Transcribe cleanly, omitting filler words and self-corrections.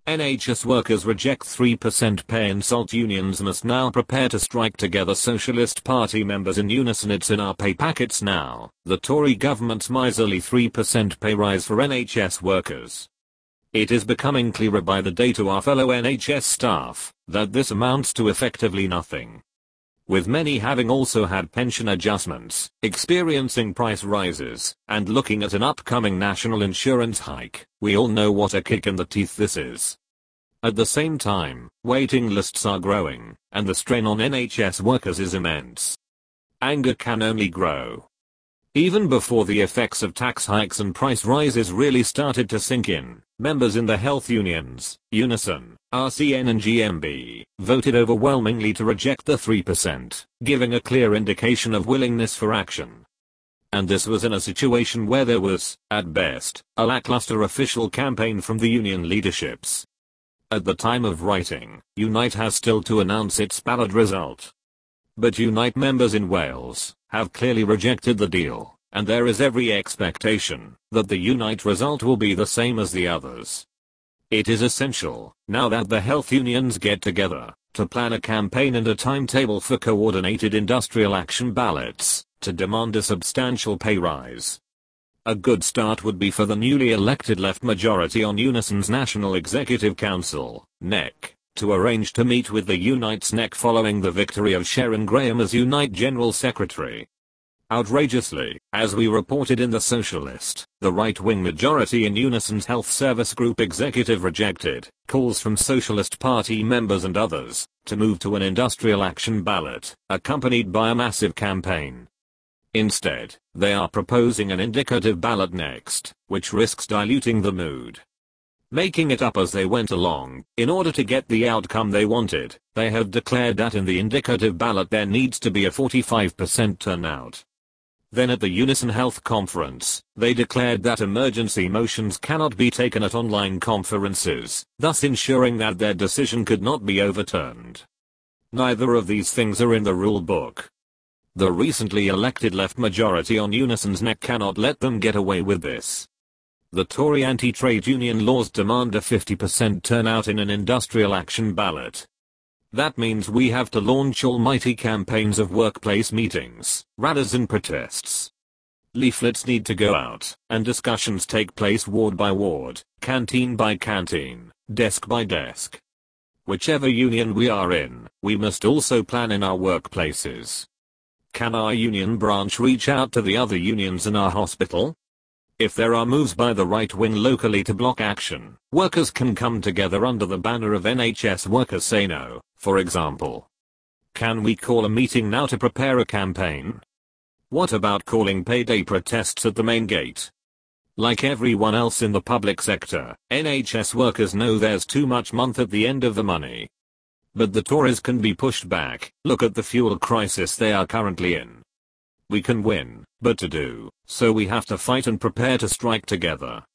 NHS workers reject 3% pay insult. Unions must now prepare to strike together. Socialist Party members in unison. It's in our pay packets now. The Tory government's miserly 3% pay rise for NHS workers. It is becoming clearer by the day to our fellow NHS staff that this amounts to effectively nothing. With many having also had pension adjustments, experiencing price rises, and looking at an upcoming national insurance hike, we all know what a kick in the teeth this is. At the same time, waiting lists are growing, and the strain on NHS workers is immense. Anger can only grow. Even before the effects of tax hikes and price rises really started to sink in, members in the health unions, Unison, RCN and GMB, voted overwhelmingly to reject the 3%, giving a clear indication of willingness for action. And this was in a situation where there was, at best, a lackluster official campaign from the union leaderships. At the time of writing, Unite has still to announce its ballot result. But Unite members in Wales have clearly rejected the deal, and there is every expectation that the Unite result will be the same as the others. It is essential, now that the health unions get together, to plan a campaign and a timetable for coordinated industrial action ballots, to demand a substantial pay rise. A good start would be for the newly elected left majority on Unison's National Executive Council, NEC, to arrange to meet with the Unite's NEC following the victory of Sharon Graham as Unite General Secretary. Outrageously, as we reported in The Socialist, the right-wing majority in Unison's Health Service Group executive rejected calls from Socialist Party members and others to move to an industrial action ballot, accompanied by a massive campaign. Instead, they are proposing an indicative ballot next, which risks diluting the mood. Making it up as they went along, in order to get the outcome they wanted, they have declared that in the indicative ballot there needs to be a 45% turnout. Then at the Unison Health Conference, they declared that emergency motions cannot be taken at online conferences, thus ensuring that their decision could not be overturned. Neither of these things are in the rule book. The recently elected left majority on Unison's NEC cannot let them get away with this. The Tory anti-trade union laws demand a 50% turnout in an industrial action ballot. That means we have to launch almighty campaigns of workplace meetings, rallies and protests. Leaflets need to go out, and discussions take place ward by ward, canteen by canteen, desk by desk. Whichever union we are in, we must also plan in our workplaces. Can our union branch reach out to the other unions in our hospital? If there are moves by the right wing locally to block action, workers can come together under the banner of NHS Workers Say No, for example. Can we call a meeting now to prepare a campaign? What about calling payday protests at the main gate? Like everyone else in the public sector, NHS workers know there's too much month at the end of the money. But the Tories can be pushed back. Look at the fuel crisis they are currently in. We can win, but to do so we have to fight and prepare to strike together.